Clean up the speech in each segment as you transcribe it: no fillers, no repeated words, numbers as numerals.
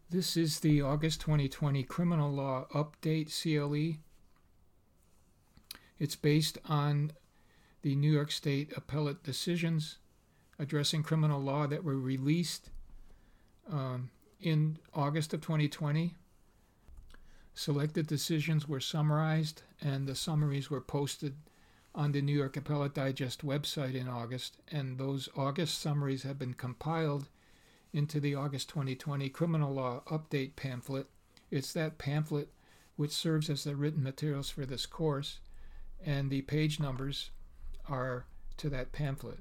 This is the August 2020 Criminal Law Update CLE. It's based on the New York State appellate decisions addressing criminal law that were released in August of 2020. Selected decisions were summarized, and the summaries were posted on the New York Appellate Digest website in August, and those August summaries have been compiled into the August 2020 Criminal Law Update pamphlet. It's that pamphlet which serves as the written materials for this course, and the page numbers are to that pamphlet.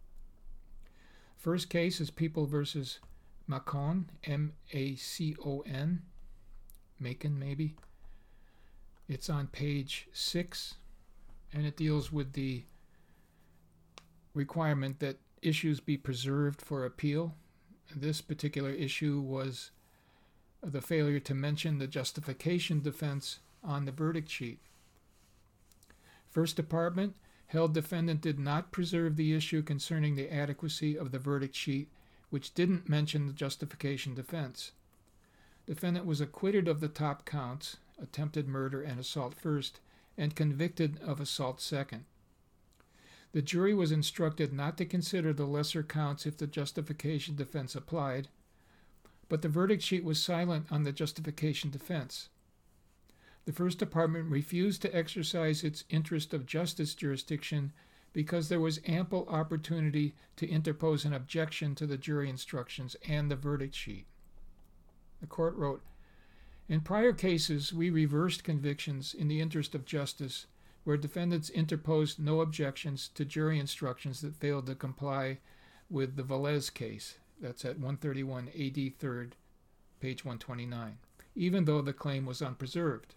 First case is People versus Macon, M-A-C-O-N, Macon maybe. It's on page 6, and it deals with the requirement that issues be preserved for appeal. This particular issue was the failure to mention the justification defense on the verdict sheet. First Department held defendant did not preserve the issue concerning the adequacy of the verdict sheet, which didn't mention the justification defense. Defendant was acquitted of the top counts, attempted murder and assault first, and convicted of assault second. The jury was instructed not to consider the lesser counts if the justification defense applied, but the verdict sheet was silent on the justification defense. The First Department refused to exercise its interest of justice jurisdiction because there was ample opportunity to interpose an objection to the jury instructions and the verdict sheet. The court wrote, "In prior cases, we reversed convictions in the interest of justice where defendants interposed no objections to jury instructions that failed to comply with the Velez case." That's at 131 AD 3rd, page 129, even though the claim was unpreserved.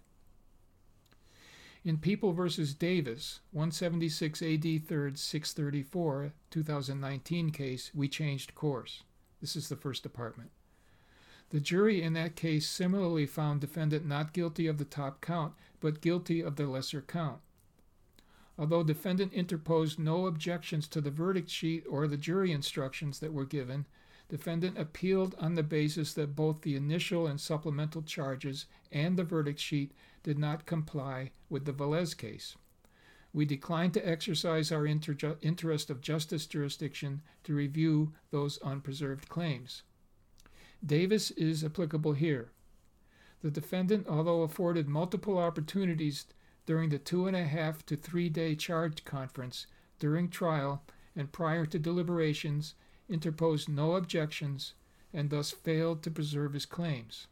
In People v. Davis, 176 AD 3rd, 634, 2019 case, we changed course. This is the First Department. The jury in that case similarly found defendant not guilty of the top count, but guilty of the lesser count. Although defendant interposed no objections to the verdict sheet or the jury instructions that were given, defendant appealed on the basis that both the initial and supplemental charges and the verdict sheet did not comply with the Velez case. We declined to exercise our interest of justice jurisdiction to review those unpreserved claims. Davis is applicable here. The defendant, although afforded multiple opportunities during the 2.5 to 3 day charge conference, during trial, and prior to deliberations, interposed no objections and thus failed to preserve his claims.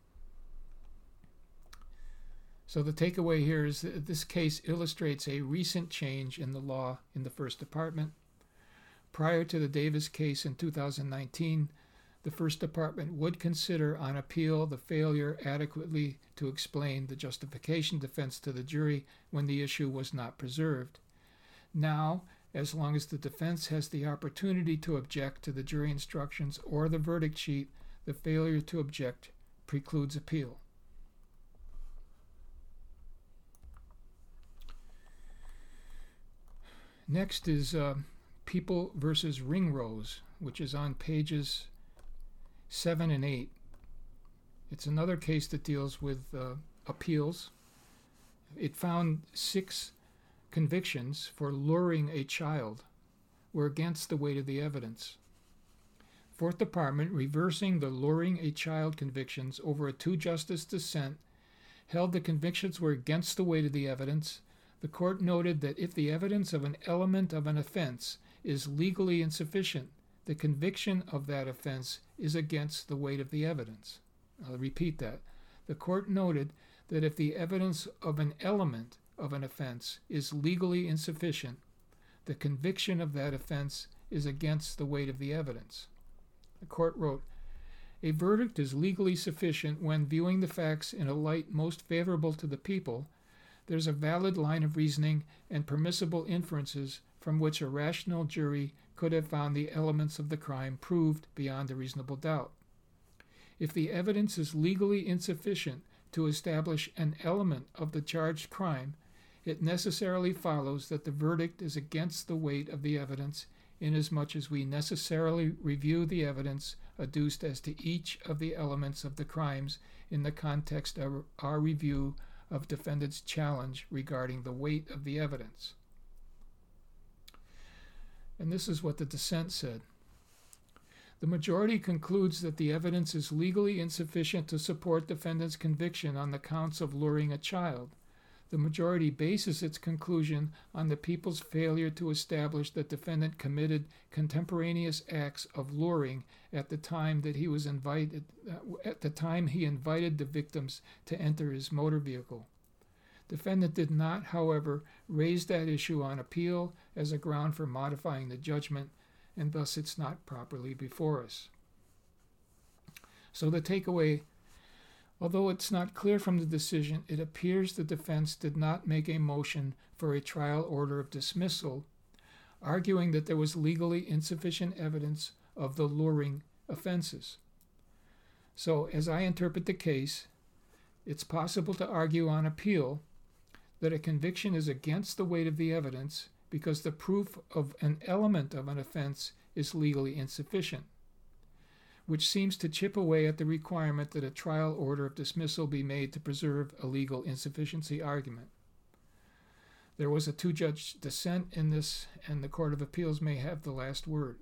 So the takeaway here is that this case illustrates a recent change in the law in the First Department. Prior to the Davis case in 2019, the First Department would consider on appeal the failure adequately to explain the justification defense to the jury when the issue was not preserved. Now, as long as the defense has the opportunity to object to the jury instructions or the verdict sheet, the failure to object precludes appeal. Next is People v. Ringrose, which is on pages 7 and 8. It's another case that deals with appeals. It found 6 convictions for luring a child were against the weight of the evidence. Fourth Department, reversing the luring a child convictions over a 2-justice dissent, held the convictions were against the weight of the evidence. The court noted that if the evidence of an element of an offense is legally insufficient, the conviction of that offense is against the weight of the evidence. I'll repeat that. The court noted that if the evidence of an element of an offense is legally insufficient, the conviction of that offense is against the weight of the evidence. The court wrote, "A verdict is legally sufficient when, viewing the facts in a light most favorable to the people, there's a valid line of reasoning and permissible inferences from which a rational jury could have found the elements of the crime proved beyond a reasonable doubt. If the evidence is legally insufficient to establish an element of the charged crime, it necessarily follows that the verdict is against the weight of the evidence, inasmuch as we necessarily review the evidence adduced as to each of the elements of the crimes in the context of our review of defendant's challenge regarding the weight of the evidence. And this is what the dissent said. The majority concludes that the evidence is legally insufficient to support defendant's conviction on the counts of luring a child. The majority bases its conclusion on the people's failure to establish that defendant committed contemporaneous acts of luring at the time that he invited the victims to enter his motor vehicle. Defendant did not, however, raise that issue on appeal as a ground for modifying the judgment, and thus it's not properly before us. So the takeaway, although it's not clear from the decision, it appears the defense did not make a motion for a trial order of dismissal, arguing that there was legally insufficient evidence of the luring offenses. So, as I interpret the case, it's possible to argue on appeal that a conviction is against the weight of the evidence because the proof of an element of an offense is legally insufficient, which seems to chip away at the requirement that a trial order of dismissal be made to preserve a legal insufficiency argument. There was a two-judge dissent in this, and the Court of Appeals may have the last word.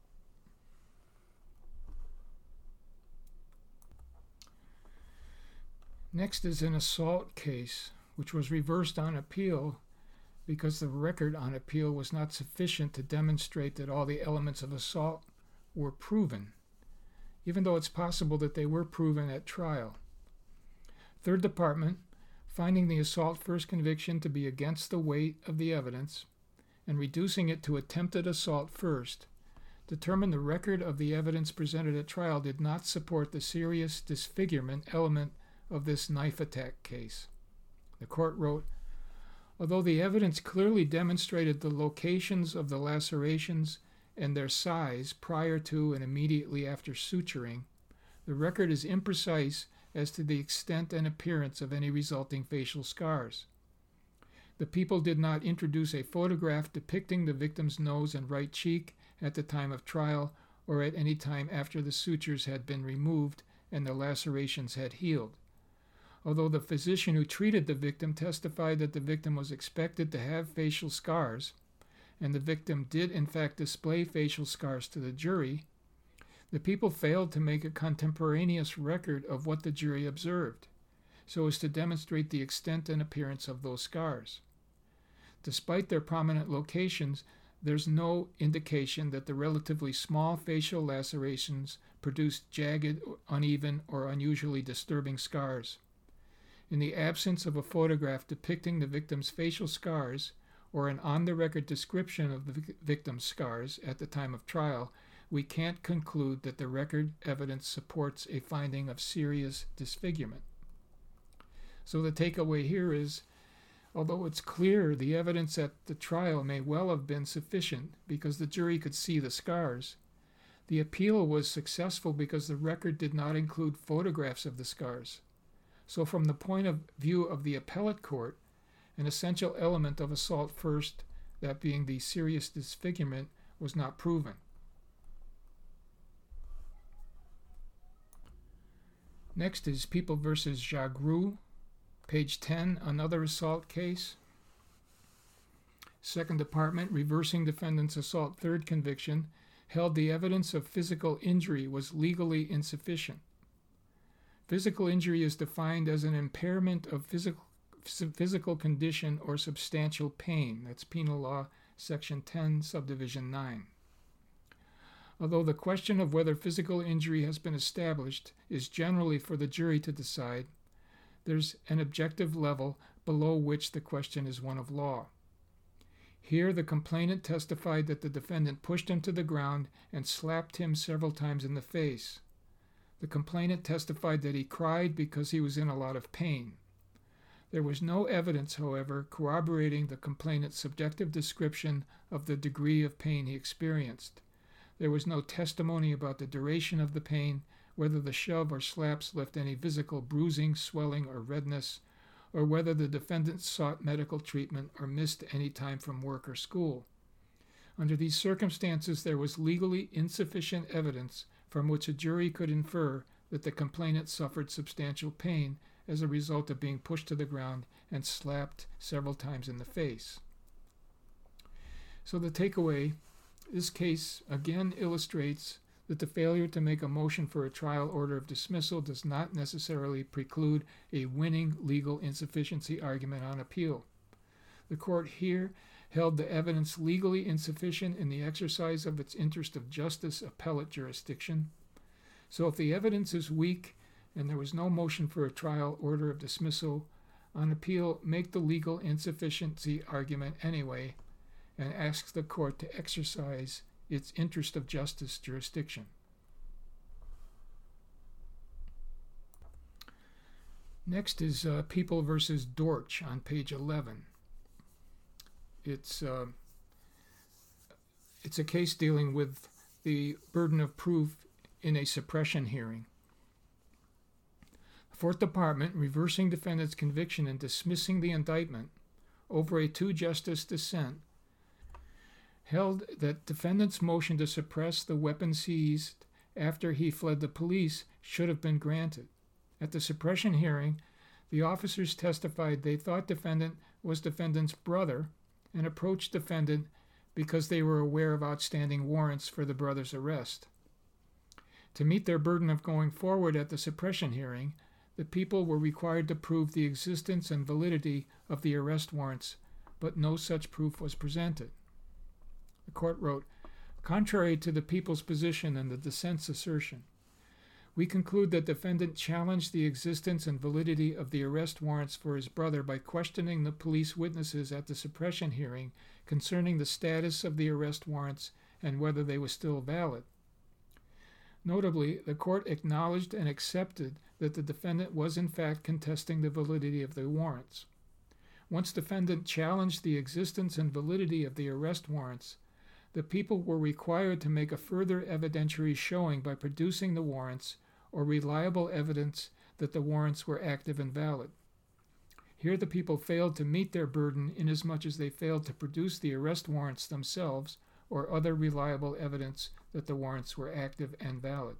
Next is an assault case, which was reversed on appeal because the record on appeal was not sufficient to demonstrate that all the elements of assault were proven, even though it's possible that they were proven at trial. Third Department, finding the assault first conviction to be against the weight of the evidence and reducing it to attempted assault first, determined the record of the evidence presented at trial did not support the serious disfigurement element of this knife attack case. The court wrote, although the evidence clearly demonstrated the locations of the lacerations and their size prior to and immediately after suturing, the record is imprecise as to the extent and appearance of any resulting facial scars. The people did not introduce a photograph depicting the victim's nose and right cheek at the time of trial or at any time after the sutures had been removed and the lacerations had healed. Although the physician who treated the victim testified that the victim was expected to have facial scars, and the victim did in fact display facial scars to the jury, the people failed to make a contemporaneous record of what the jury observed, so as to demonstrate the extent and appearance of those scars. Despite their prominent locations, there's no indication that the relatively small facial lacerations produced jagged, uneven, or unusually disturbing scars. In the absence of a photograph depicting the victim's facial scars or an on-the-record description of the victim's scars at the time of trial, we can't conclude that the record evidence supports a finding of serious disfigurement. So the takeaway here is, although it's clear the evidence at the trial may well have been sufficient because the jury could see the scars, the appeal was successful because the record did not include photographs of the scars. So from the point of view of the appellate court, an essential element of assault first, that being the serious disfigurement, was not proven. Next is People v. Jagrou, page 10, another assault case. Second Department, reversing defendant's assault third conviction, held the evidence of physical injury was legally insufficient. Physical injury is defined as an impairment of physical condition or substantial pain. That's Penal Law, Section 10, Subdivision 9. Although the question of whether physical injury has been established is generally for the jury to decide, there's an objective level below which the question is one of law. Here, the complainant testified that the defendant pushed him to the ground and slapped him several times in the face. The complainant testified that he cried because he was in a lot of pain. There was no evidence, however, corroborating the complainant's subjective description of the degree of pain he experienced. There was no testimony about the duration of the pain, whether the shove or slaps left any physical bruising, swelling, or redness, or whether the defendant sought medical treatment or missed any time from work or school. Under these circumstances, there was legally insufficient evidence from which a jury could infer that the complainant suffered substantial pain as a result of being pushed to the ground and slapped several times in the face. So the takeaway, this case again illustrates that the failure to make a motion for a trial order of dismissal does not necessarily preclude a winning legal insufficiency argument on appeal. The court here held the evidence legally insufficient in the exercise of its interest of justice appellate jurisdiction. So if the evidence is weak and there was no motion for a trial order of dismissal, on appeal, make the legal insufficiency argument anyway and ask the court to exercise its interest of justice jurisdiction. Next is People versus Dortch on page 11. It's a case dealing with the burden of proof in a suppression hearing. The Fourth Department, reversing defendant's conviction and dismissing the indictment over a two-justice dissent, held that defendant's motion to suppress the weapon seized after he fled the police should have been granted. At the suppression hearing, the officers testified they thought defendant was defendant's brother and approached defendant because they were aware of outstanding warrants for the brother's arrest. To meet their burden of going forward at the suppression hearing, the people were required to prove the existence and validity of the arrest warrants, but no such proof was presented. The court wrote, contrary to the people's position and the dissent's assertion, we conclude that defendant challenged the existence and validity of the arrest warrants for his brother by questioning the police witnesses at the suppression hearing concerning the status of the arrest warrants and whether they were still valid. Notably, the court acknowledged and accepted that the defendant was in fact contesting the validity of the warrants. Once defendant challenged the existence and validity of the arrest warrants, the people were required to make a further evidentiary showing by producing the warrants or reliable evidence that the warrants were active and valid. Here the people failed to meet their burden inasmuch as they failed to produce the arrest warrants themselves or other reliable evidence that the warrants were active and valid.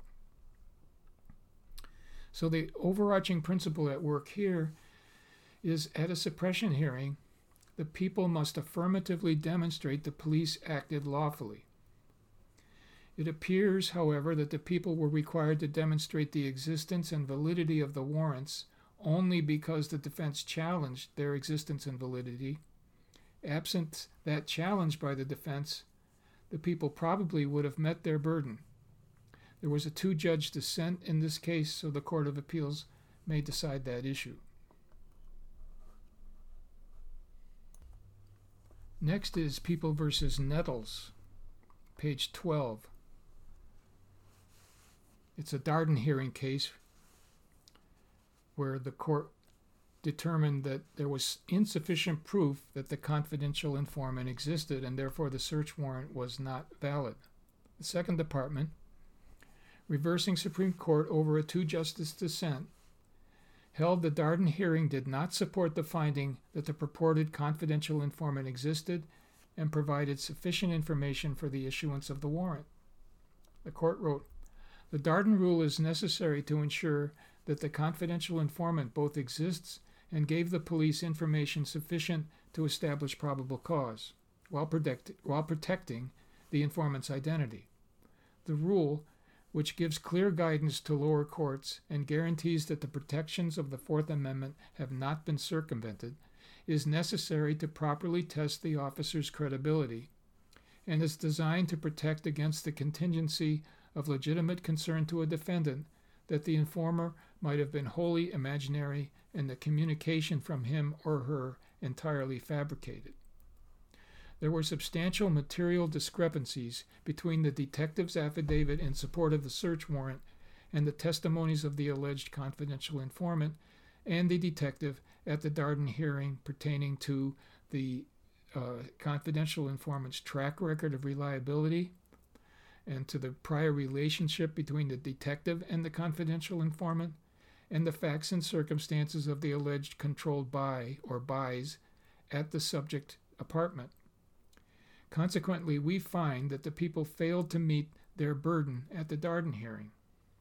So the overarching principle at work here is at a suppression hearing, the people must affirmatively demonstrate the police acted lawfully. It appears, however, that the people were required to demonstrate the existence and validity of the warrants only because the defense challenged their existence and validity. Absent that challenge by the defense, the people probably would have met their burden. There was a two-judge dissent in this case, so the Court of Appeals may decide that issue. Next is People versus Nettles, page 12. It's a Darden hearing case where the court determined that there was insufficient proof that the confidential informant existed and therefore the search warrant was not valid. The Second Department, reversing Supreme Court over a two-justice dissent, held the Darden hearing did not support the finding that the purported confidential informant existed and provided sufficient information for the issuance of the warrant. The court wrote, the Darden rule is necessary to ensure that the confidential informant both exists and gave the police information sufficient to establish probable cause, while protecting the informant's identity. The rule, which gives clear guidance to lower courts and guarantees that the protections of the Fourth Amendment have not been circumvented, is necessary to properly test the officer's credibility, and is designed to protect against the contingency of legitimate concern to a defendant that the informer might have been wholly imaginary and the communication from him or her entirely fabricated. There were substantial material discrepancies between the detective's affidavit in support of the search warrant and the testimonies of the alleged confidential informant and the detective at the Darden hearing pertaining to the confidential informant's track record of reliability and to the prior relationship between the detective and the confidential informant, and the facts and circumstances of the alleged controlled buy or buys at the subject apartment. Consequently, we find that the people failed to meet their burden at the Darden hearing.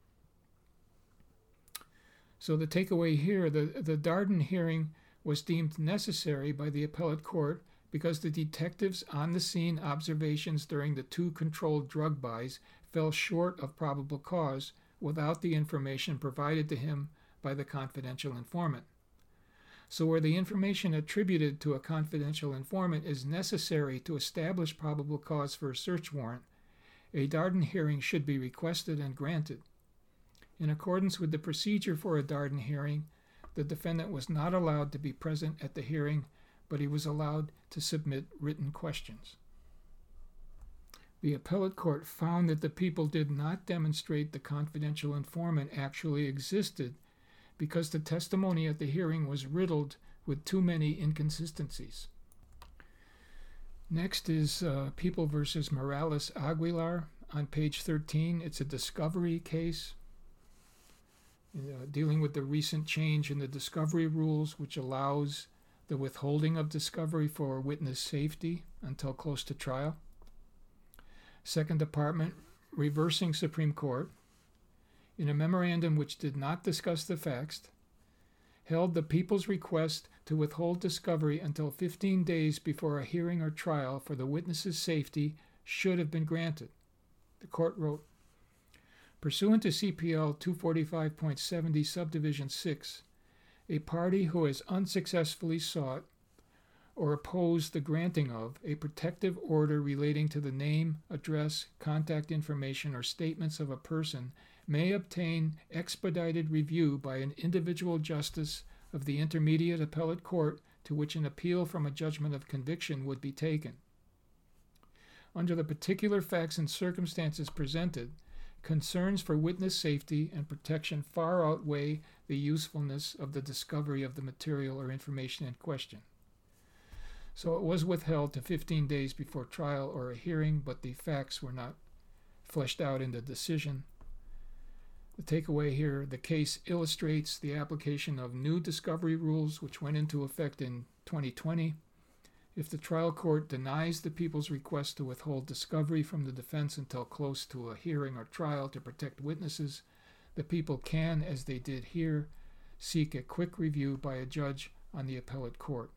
So the takeaway here, the Darden hearing was deemed necessary by the appellate court because the detectives' on-the-scene observations during the 2 controlled drug buys fell short of probable cause without the information provided to him by the confidential informant. So where the information attributed to a confidential informant is necessary to establish probable cause for a search warrant, a Darden hearing should be requested and granted. In accordance with the procedure for a Darden hearing, the defendant was not allowed to be present at the hearing, but he was allowed to submit written questions. The appellate court found that the people did not demonstrate the confidential informant actually existed because the testimony at the hearing was riddled with too many inconsistencies. Next is People v. Morales Aguilar on page 13. It's a discovery case dealing with the recent change in the discovery rules, which allows the withholding of discovery for witness safety until close to trial. Second Department reversing Supreme Court in a memorandum which did not discuss the facts, held the people's request to withhold discovery until 15 days before a hearing or trial for the witness's safety should have been granted. The court wrote, pursuant to CPL 245.70 subdivision 6, a party who has unsuccessfully sought or opposed the granting of a protective order relating to the name, address, contact information, or statements of a person may obtain expedited review by an individual justice of the intermediate appellate court to which an appeal from a judgment of conviction would be taken. Under the particular facts and circumstances presented, concerns for witness safety and protection far outweigh the usefulness of the discovery of the material or information in question. So it was withheld to 15 days before trial or a hearing, but the facts were not fleshed out in the decision. The takeaway here, the case illustrates the application of new discovery rules which went into effect in 2020. If the trial court denies the people's request to withhold discovery from the defense until close to a hearing or trial to protect witnesses, the people can, as they did here, seek a quick review by a judge on the appellate court.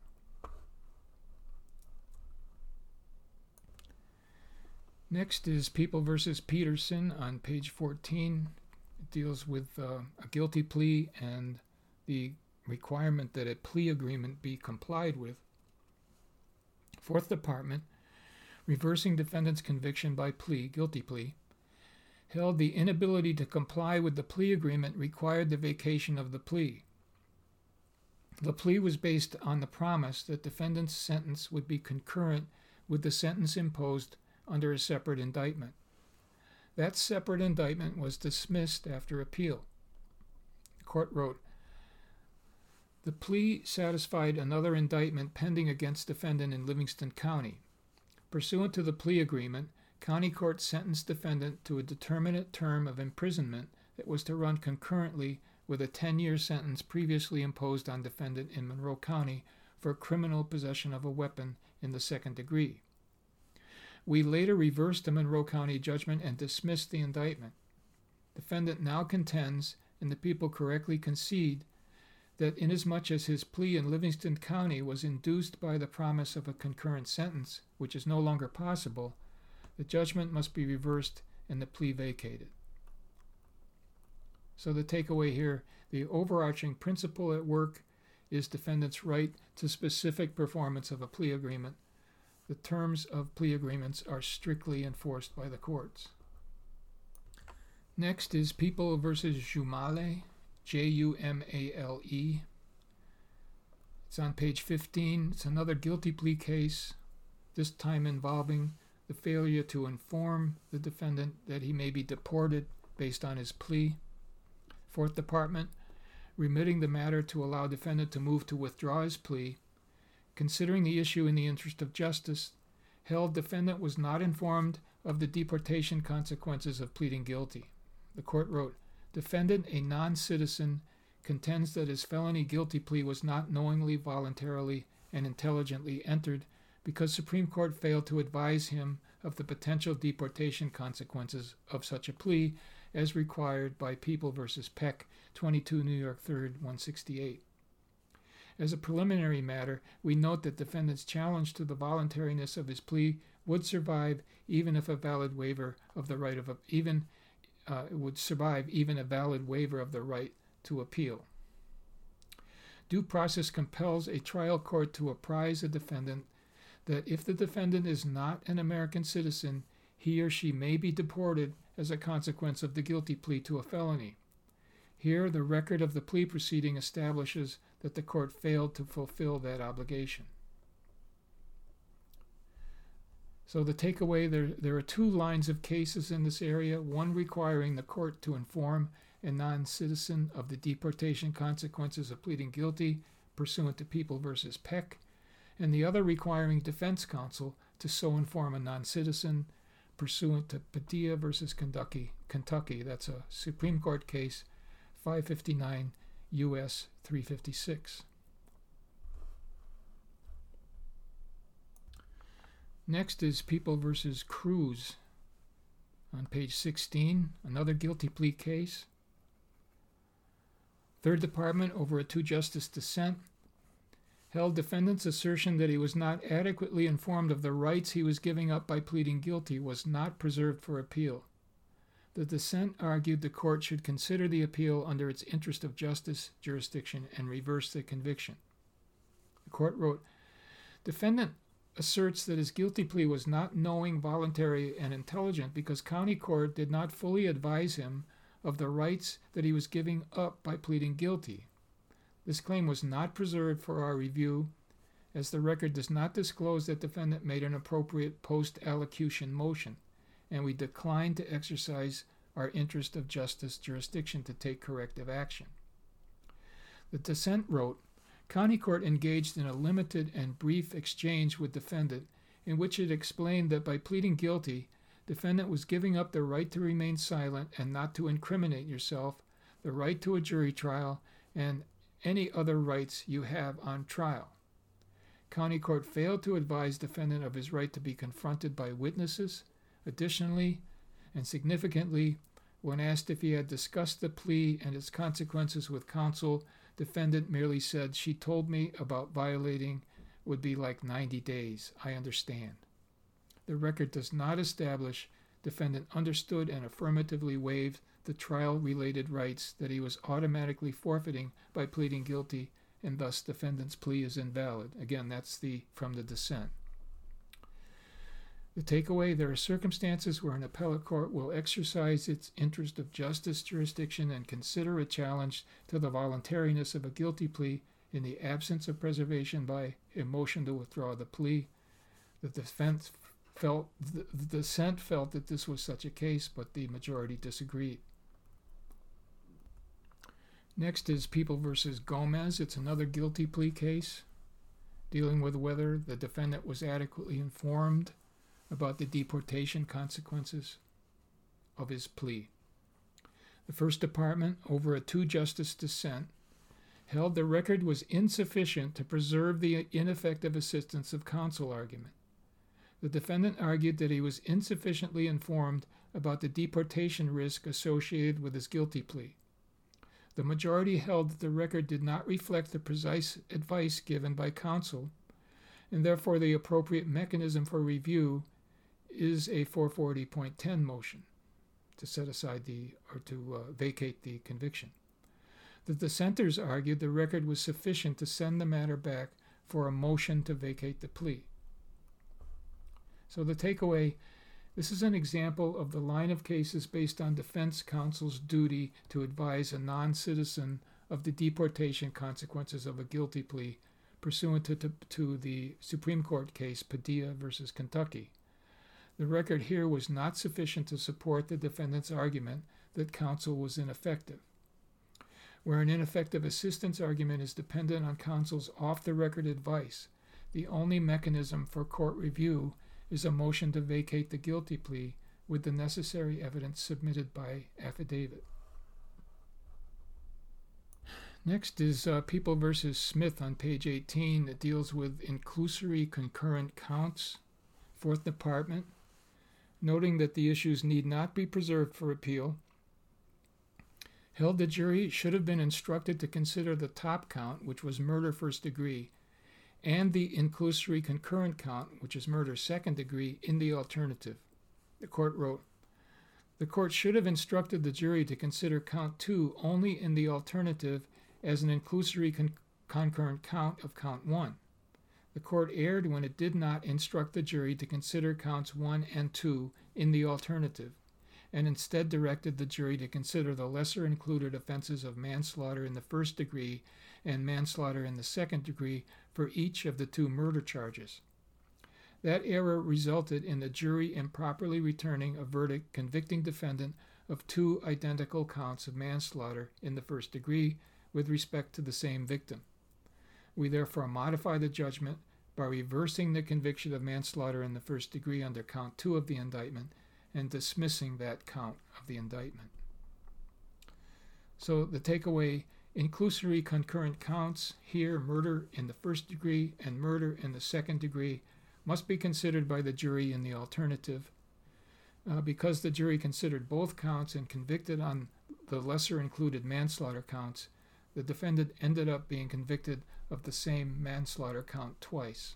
Next is People v. Peterson on page 14. It deals with a guilty plea and the requirement that a plea agreement be complied with. Fourth Department, reversing defendant's conviction by plea, guilty plea, held the inability to comply with the plea agreement required the vacation of the plea. The plea was based on the promise that defendant's sentence would be concurrent with the sentence imposed under a separate indictment. That separate indictment was dismissed after appeal. The court wrote, the plea satisfied another indictment pending against defendant in Livingston County. Pursuant to the plea agreement, county court sentenced defendant to a determinate term of imprisonment that was to run concurrently with a 10-year sentence previously imposed on defendant in Monroe County for criminal possession of a weapon in the second degree. We later reversed the Monroe County judgment and dismissed the indictment. Defendant now contends, and the people correctly concede, that inasmuch as his plea in Livingston County was induced by the promise of a concurrent sentence, which is no longer possible, the judgment must be reversed and the plea vacated. So the takeaway here, the overarching principle at work is defendant's right to specific performance of a plea agreement. The terms of plea agreements are strictly enforced by the courts. Next is People v. Jumale, Jumale. It's on page 15. It's another guilty plea case, this time involving the failure to inform the defendant that he may be deported based on his plea. Fourth Department, remitting the matter to allow defendant to move to withdraw his plea, considering the issue in the interest of justice, held defendant was not informed of the deportation consequences of pleading guilty. The court wrote, defendant, a non-citizen, contends that his felony guilty plea was not knowingly, voluntarily, and intelligently entered because Supreme Court failed to advise him of the potential deportation consequences of such a plea as required by People v. Peck, 22 New York 3rd, 168. As a preliminary matter, we note that defendant's challenge to the voluntariness of his plea would survive even if a valid waiver of the right of a valid waiver of the right to appeal. Due process compels a trial court to apprise a defendant that if the defendant is not an American citizen, he or she may be deported as a consequence of the guilty plea to a felony. Here, the record of the plea proceeding establishes that the court failed to fulfill that obligation. So the takeaway, there are two lines of cases in this area, one requiring the court to inform a non-citizen of the deportation consequences of pleading guilty pursuant to People v. Peck, and the other requiring defense counsel to so inform a non-citizen pursuant to Padilla v. Kentucky. That's a Supreme Court case, 559 U.S. 356. Next is People v. Cruz on page 16, another guilty plea case. Third Department, over a two-justice dissent, held defendant's assertion that he was not adequately informed of the rights he was giving up by pleading guilty was not preserved for appeal. The dissent argued the court should consider the appeal under its interest of justice jurisdiction and reverse the conviction. The court wrote, defendant asserts that his guilty plea was not knowing, voluntary, and intelligent because county court did not fully advise him of the rights that he was giving up by pleading guilty. This claim was not preserved for our review, as the record does not disclose that defendant made an appropriate post-allocution motion, and we declined to exercise our interest of justice jurisdiction to take corrective action. The dissent wrote, County Court engaged in a limited and brief exchange with defendant in which it explained that by pleading guilty, defendant was giving up the right to remain silent and not to incriminate yourself, the right to a jury trial, and any other rights you have on trial. County Court failed to advise defendant of his right to be confronted by witnesses. Additionally, and significantly, when asked if he had discussed the plea and its consequences with counsel, defendant merely said, she told me about violating would be like 90 days. I understand. The record does not establish defendant understood and affirmatively waived the trial-related rights that he was automatically forfeiting by pleading guilty, and thus defendant's plea is invalid. Again, that's from the dissent. The takeaway, there are circumstances where an appellate court will exercise its interest of justice jurisdiction and consider a challenge to the voluntariness of a guilty plea in the absence of preservation by a motion to withdraw the plea. The dissent felt that this was such a case, but the majority disagreed. Next is People v. Gomez. It's another guilty plea case dealing with whether the defendant was adequately informed about the deportation consequences of his plea. The First Department, over a two-justice dissent, held the record was insufficient to preserve the ineffective assistance of counsel argument. The defendant argued that he was insufficiently informed about the deportation risk associated with his guilty plea. The majority held that the record did not reflect the precise advice given by counsel, and therefore the appropriate mechanism for review is a 440.10 motion to set aside to vacate the conviction. The dissenters argued the record was sufficient to send the matter back for a motion to vacate the plea. So the takeaway, this is an example of the line of cases based on defense counsel's duty to advise a non-citizen of the deportation consequences of a guilty plea pursuant to the Supreme Court case Padilla v. Kentucky. The record here was not sufficient to support the defendant's argument that counsel was ineffective. Where an ineffective assistance argument is dependent on counsel's off-the-record advice, the only mechanism for court review is a motion to vacate the guilty plea with the necessary evidence submitted by affidavit. Next is People v. Smith on page 18 that deals with inclusory concurrent counts. Fourth Department, noting that the issues need not be preserved for appeal, held the jury should have been instructed to consider the top count, which was murder first degree, and the inclusory concurrent count, which is murder second degree, in the alternative. The court wrote, "The court should have instructed the jury to consider count 2 only in the alternative as an inclusory concurrent count of count 1. The court erred when it did not instruct the jury to consider counts 1 and 2 in the alternative, and instead directed the jury to consider the lesser included offenses of manslaughter in the first degree and manslaughter in the second degree for each of the 2 murder charges. That error resulted in the jury improperly returning a verdict convicting defendant of 2 identical counts of manslaughter in the first degree with respect to the same victim. We therefore modify the judgment by reversing the conviction of manslaughter in the first degree under count 2 of the indictment and dismissing that count of the indictment." So the takeaway, inclusory concurrent counts, here murder in the first degree and murder in the second degree, must be considered by the jury in the alternative. Because the jury considered both counts and convicted on the lesser included manslaughter counts, the defendant ended up being convicted of the same manslaughter count twice.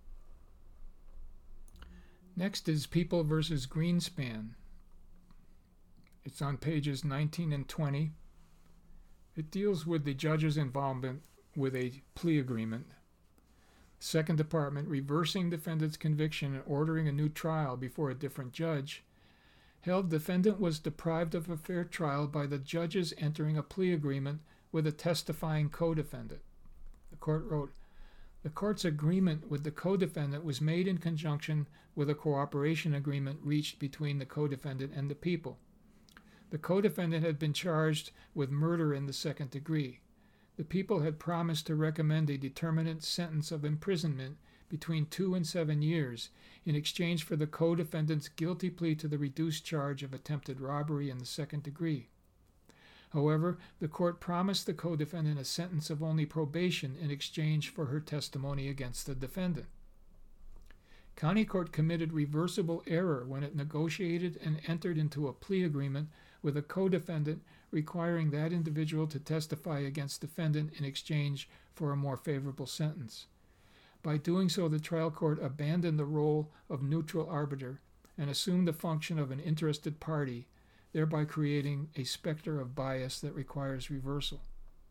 Next is People v. Greenspan. It's on pages 19 and 20. It deals with the judge's involvement with a plea agreement. Second Department reversing defendant's conviction and ordering a new trial before a different judge, held defendant was deprived of a fair trial by the judges entering a plea agreement with a testifying co-defendant. The court wrote, "The court's agreement with the co-defendant was made in conjunction with a cooperation agreement reached between the co-defendant and the people. The co-defendant had been charged with murder in the second degree. The people had promised to recommend a determinate sentence of imprisonment between 2 and 7 years in exchange for the co-defendant's guilty plea to the reduced charge of attempted robbery in the second degree. However, the court promised the co-defendant a sentence of only probation in exchange for her testimony against the defendant. County Court committed reversible error when it negotiated and entered into a plea agreement with a co-defendant requiring that individual to testify against defendant in exchange for a more favorable sentence. By doing so, the trial court abandoned the role of neutral arbiter and assumed the function of an interested party, thereby creating a specter of bias that requires reversal.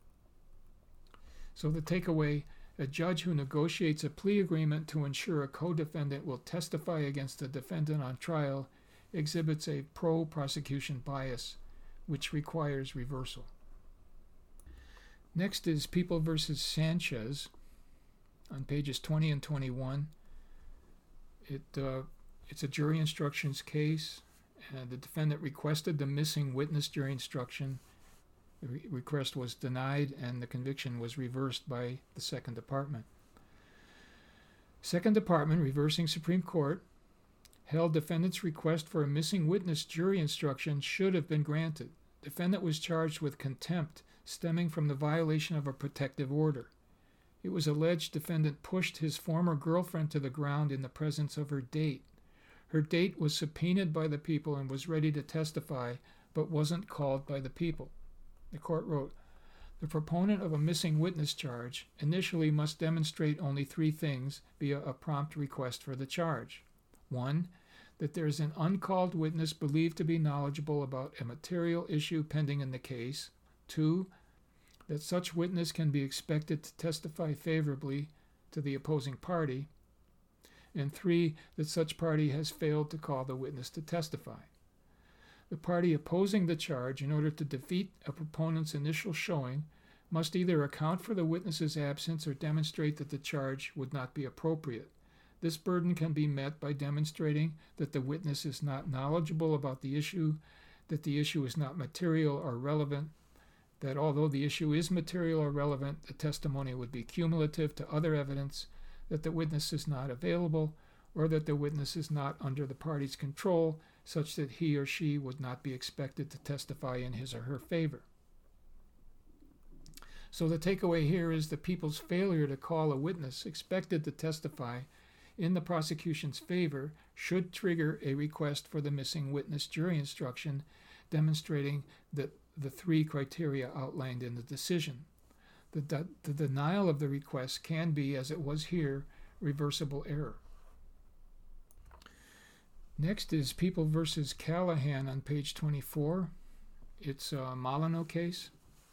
So the takeaway, a judge who negotiates a plea agreement to ensure a co-defendant will testify against the defendant on trial exhibits a pro-prosecution bias, which requires reversal. Next is People v. Sanchez on pages 20 and 21. It's a jury instructions case. The defendant requested the missing witness jury instruction. The request was denied, and the conviction was reversed by the Second Department. Second Department, reversing Supreme Court, held defendant's request for a missing witness jury instruction should have been granted. Defendant was charged with contempt stemming from the violation of a protective order. It was alleged defendant pushed his former girlfriend to the ground in the presence of her date. Her date was subpoenaed by the people and was ready to testify, but wasn't called by the people. The court wrote, "The proponent of a missing witness charge initially must demonstrate only 3 things via a prompt request for the charge. 1, that there is an uncalled witness believed to be knowledgeable about a material issue pending in the case. 2, that such witness can be expected to testify favorably to the opposing party. And 3, that such party has failed to call the witness to testify. The party opposing the charge, in order to defeat a proponent's initial showing, must either account for the witness's absence or demonstrate that the charge would not be appropriate. This burden can be met by demonstrating that the witness is not knowledgeable about the issue, that the issue is not material or relevant, that although the issue is material or relevant, the testimony would be cumulative to other evidence, that the witness is not available, or that the witness is not under the party's control, such that he or she would not be expected to testify in his or her favor." So the takeaway here is the people's failure to call a witness expected to testify in the prosecution's favor should trigger a request for the missing witness jury instruction demonstrating that the three criteria outlined in the decision. The denial of the request can be, as it was here, reversible error. Next is People versus Callahan on page 24. It's a Molyneux case.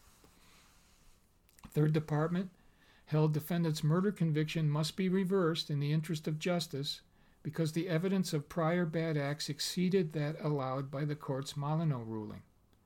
Third Department held defendant's murder conviction must be reversed in the interest of justice because the evidence of prior bad acts exceeded that allowed by the court's Molyneux ruling.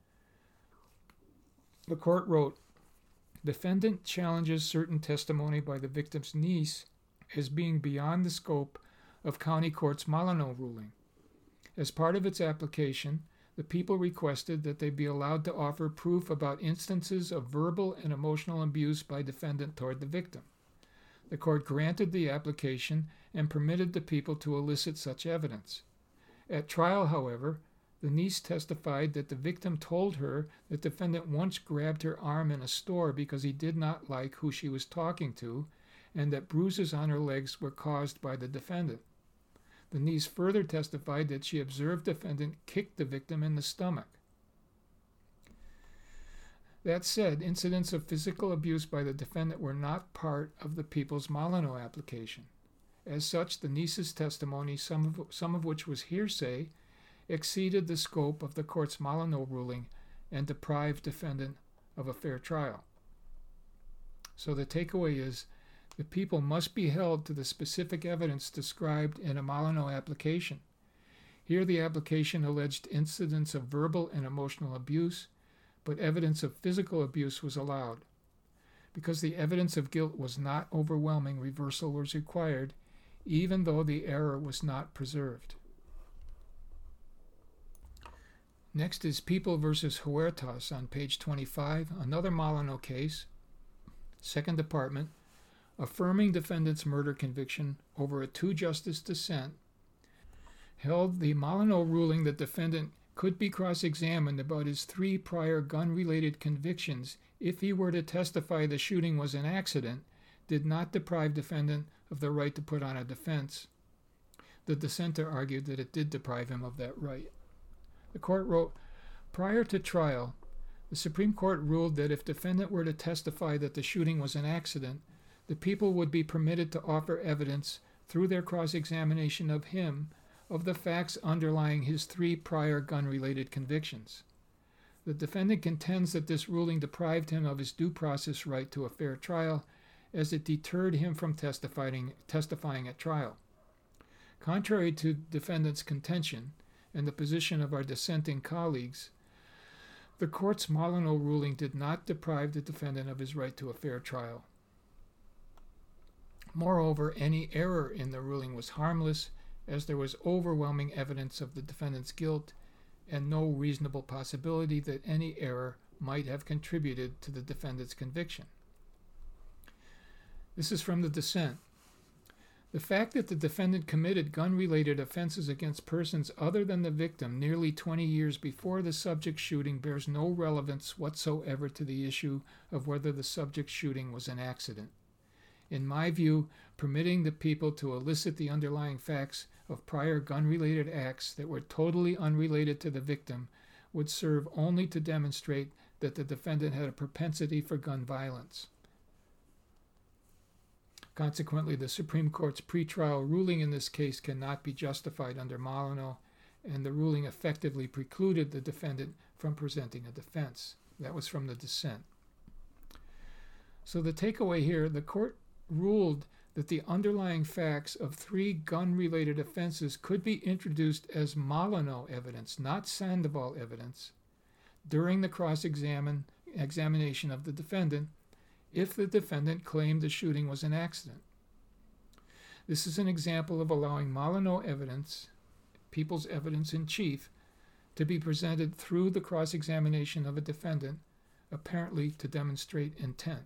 The court wrote, defendant challenges certain testimony by the victim's niece as being beyond the scope of county court's Molyneux ruling. As part of its application, the people requested that they be allowed to offer proof about instances of verbal and emotional abuse by defendant toward the victim. The court granted the application and permitted the people to elicit such evidence. At trial, however, the niece testified that the victim told her that defendant once grabbed her arm in a store because he did not like who she was talking to, and that bruises on her legs were caused by the defendant. The niece further testified that she observed defendant kick the victim in the stomach. That said, incidents of physical abuse by the defendant were not part of the people's Molyneux application. As such, the niece's testimony, some of which was hearsay, exceeded the scope of the court's Molyneux ruling and deprived defendant of a fair trial. So the takeaway is, the people must be held to the specific evidence described in a Molyneux application. Here the application alleged incidents of verbal and emotional abuse, but evidence of physical abuse was allowed. Because the evidence of guilt was not overwhelming, reversal was required, even though the error was not preserved. Next is People versus Huertas on page 25, another Molyneux case, Second Department, affirming defendant's murder conviction over a two-justice dissent, held the Molyneux ruling that defendant could be cross-examined about his three prior gun-related convictions if he were to testify the shooting was an accident, did not deprive defendant of the right to put on a defense. The dissenter argued that it did deprive him of that right. The court wrote, prior to trial, the Supreme Court ruled that if defendant were to testify that the shooting was an accident, the people would be permitted to offer evidence through their cross-examination of him of the facts underlying his three prior gun-related convictions. The defendant contends that this ruling deprived him of his due process right to a fair trial, as it deterred him from testifying at trial. Contrary to defendant's contention and the position of our dissenting colleagues, the court's Molyneux ruling did not deprive the defendant of his right to a fair trial. Moreover, any error in the ruling was harmless, as there was overwhelming evidence of the defendant's guilt and no reasonable possibility that any error might have contributed to the defendant's conviction. This is from the dissent. The fact that the defendant committed gun-related offenses against persons other than the victim nearly 20 years before the subject shooting bears no relevance whatsoever to the issue of whether the subject shooting was an accident. In my view, permitting the people to elicit the underlying facts of prior gun-related acts that were totally unrelated to the victim would serve only to demonstrate that the defendant had a propensity for gun violence. Consequently, the Supreme Court's pretrial ruling in this case cannot be justified under Molyneux, and the ruling effectively precluded the defendant from presenting a defense. That was from the dissent. So the takeaway here, the court ruled that the underlying facts of three gun-related offenses could be introduced as Molyneux evidence, not Sandoval evidence, during the cross-examination of the defendant, if the defendant claimed the shooting was an accident. This is an example of allowing Molyneux evidence, people's evidence in chief, to be presented through the cross-examination of a defendant, apparently to demonstrate intent.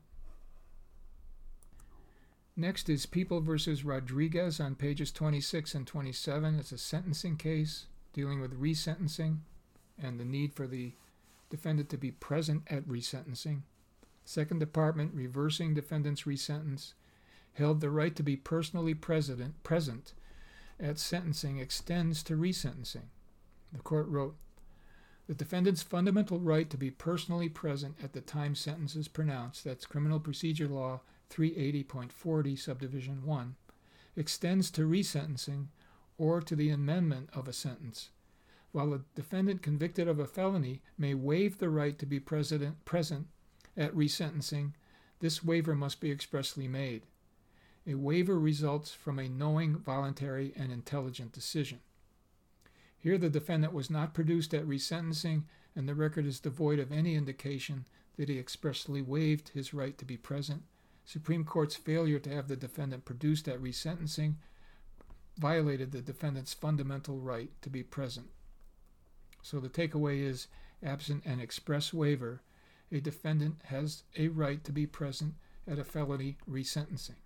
Next is People versus Rodriguez on pages 26 and 27. It's a sentencing case dealing with resentencing and the need for the defendant to be present at resentencing. Second Department reversing defendant's resentence. held the right to be personally present at sentencing extends to resentencing. The court wrote, "The defendant's fundamental right to be personally present at the time sentence is pronounced, that's Criminal Procedure Law 380.40, Subdivision 1, extends to resentencing or to the amendment of a sentence. While a defendant convicted of a felony may waive the right to be present at resentencing, this waiver must be expressly made. A waiver results from a knowing, voluntary, and intelligent decision. Here the defendant was not produced at resentencing, and the record is devoid of any indication that he expressly waived his right to be present. Supreme Court's failure to have the defendant produced at resentencing violated the defendant's fundamental right to be present." So the takeaway is, absent an express waiver, a defendant has a right to be present at a felony resentencing.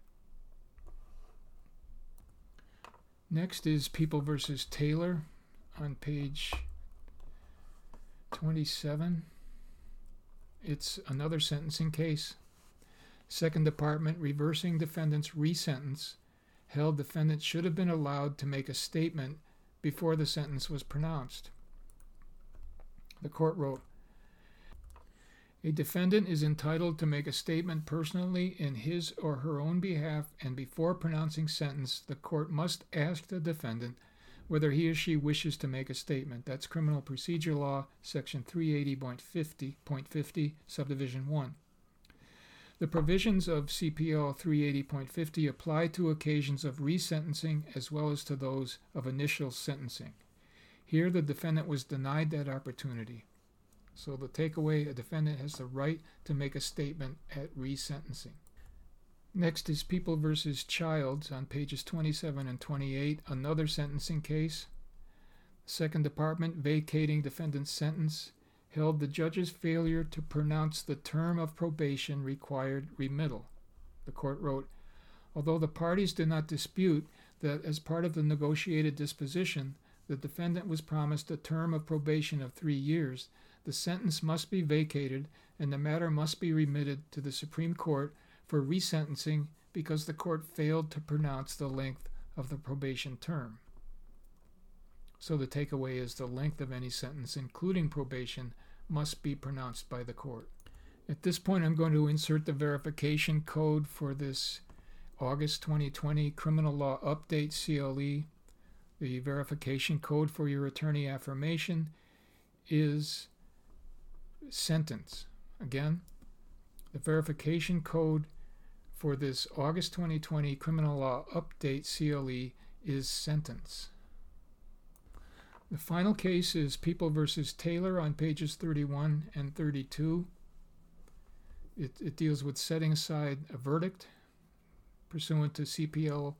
Next is People v. Taylor on page 27. It's another sentencing case. Second Department, reversing defendant's resentence, held defendant should have been allowed to make a statement before the sentence was pronounced. The court wrote, "A defendant is entitled to make a statement personally in his or her own behalf, and before pronouncing sentence, the court must ask the defendant whether he or she wishes to make a statement." That's Criminal Procedure Law, Section 380.50, Subdivision 1. The provisions of CPL 380.50 apply to occasions of resentencing as well as to those of initial sentencing. Here, the defendant was denied that opportunity. So the takeaway, a defendant has the right to make a statement at resentencing. Next is People v. Childs on pages 27 and 28, another sentencing case. Second Department, vacating defendant's sentence, held the judge's failure to pronounce the term of probation required remittal. The court wrote, "Although the parties did not dispute that as part of the negotiated disposition, the defendant was promised a term of probation of 3 years, the sentence must be vacated and the matter must be remitted to the Supreme Court for resentencing because the court failed to pronounce the length of the probation term." So the takeaway is the length of any sentence, including probation, must be pronounced by the court. At this point, I'm going to insert the verification code for this August 2020 Criminal Law Update CLE. The verification code for your attorney affirmation is sentence. Again, the verification code for this August 2020 Criminal Law Update CLE is sentence. The final case is People v. Taylor on pages 31 and 32. It deals with setting aside a verdict pursuant to CPL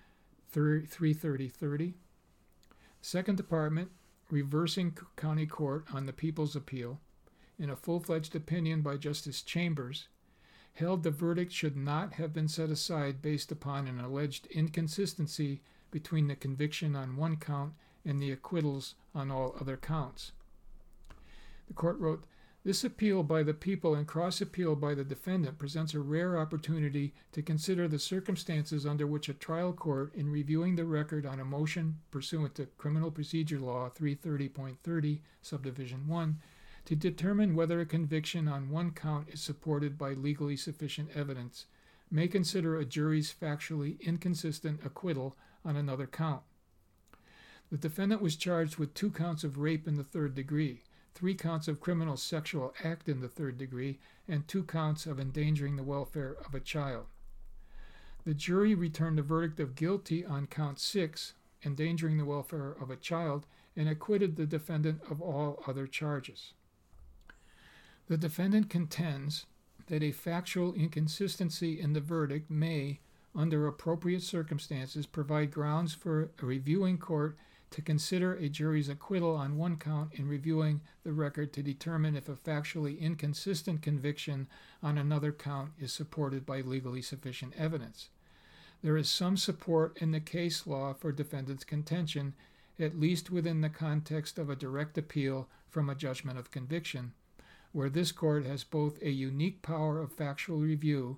330.30. Second Department, reversing county court on the People's Appeal, in a full-fledged opinion by Justice Chambers, held the verdict should not have been set aside based upon an alleged inconsistency between the conviction on one count and the acquittals on all other counts. The court wrote, "This appeal by the people and cross-appeal by the defendant presents a rare opportunity to consider the circumstances under which a trial court, in reviewing the record on a motion pursuant to Criminal Procedure Law 330.30, Subdivision 1, to determine whether a conviction on one count is supported by legally sufficient evidence, may consider a jury's factually inconsistent acquittal on another count. The defendant was charged with 2 counts of rape in the 3rd degree, 3 counts of criminal sexual act in the 3rd degree, and 2 counts of endangering the welfare of a child. The jury returned a verdict of guilty on count 6, endangering the welfare of a child, and acquitted the defendant of all other charges. The defendant contends that a factual inconsistency in the verdict may, under appropriate circumstances, provide grounds for a reviewing court to consider a jury's acquittal on one count in reviewing the record to determine if a factually inconsistent conviction on another count is supported by legally sufficient evidence. There is some support in the case law for defendant's contention, at least within the context of a direct appeal from a judgment of conviction, where this court has both a unique power of factual review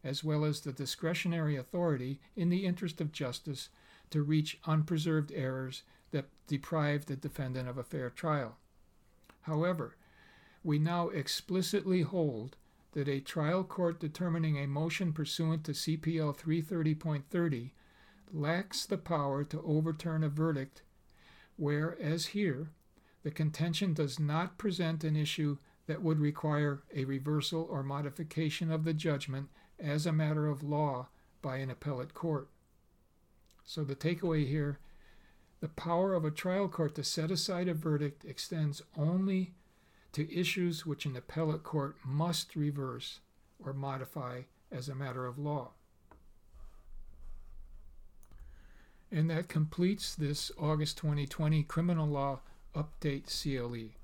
as well as the discretionary authority in the interest of justice to reach unpreserved errors that deprive the defendant of a fair trial. However, we now explicitly hold that a trial court determining a motion pursuant to CPL 330.30 lacks the power to overturn a verdict where, as here, the contention does not present an issue that would require a reversal or modification of the judgment as a matter of law by an appellate court. So the takeaway here, the power of a trial court to set aside a verdict extends only to issues which an appellate court must reverse or modify as a matter of law. And that completes this August 2020 Criminal Law Update CLE.